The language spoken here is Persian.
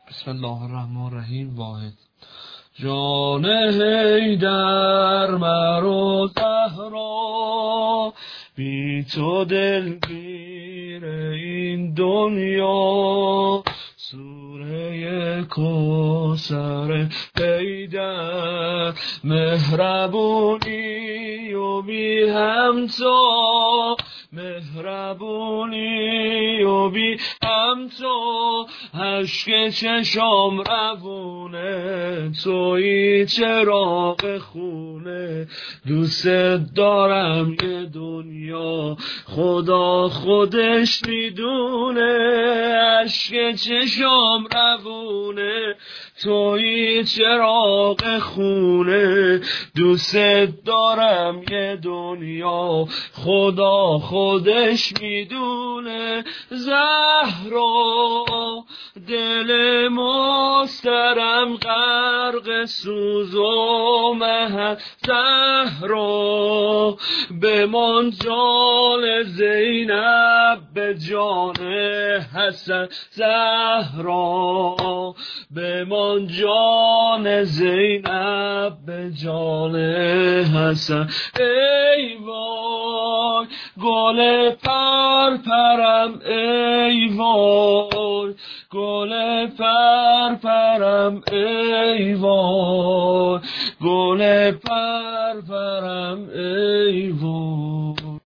بسم الله الرحمن الرحیم. واحد جان حیدر مرو زهرا، بی تو دلگیر این دنیا. سوره کوثر حیدر مهربونی و بی همتا، مهربونی و بی همتا. اشک چشام روونه، تویی چراغ خونه. دوست دارم یه دنیا، خدا خودش میدونه. اشک چشام روونه، تویی چراغ خونه. دوست دارم یه دنیا، خدا خودش میدونه. زهرا دل مسترم غرق سوز و مهر، زهرا بمان جان زینب به جان حسن. زهرا بمان جان زینب به جان حسن. ای وای گل پرپرم، ای وای گل پرپرم، ای وای گل پرپرم، ای وای.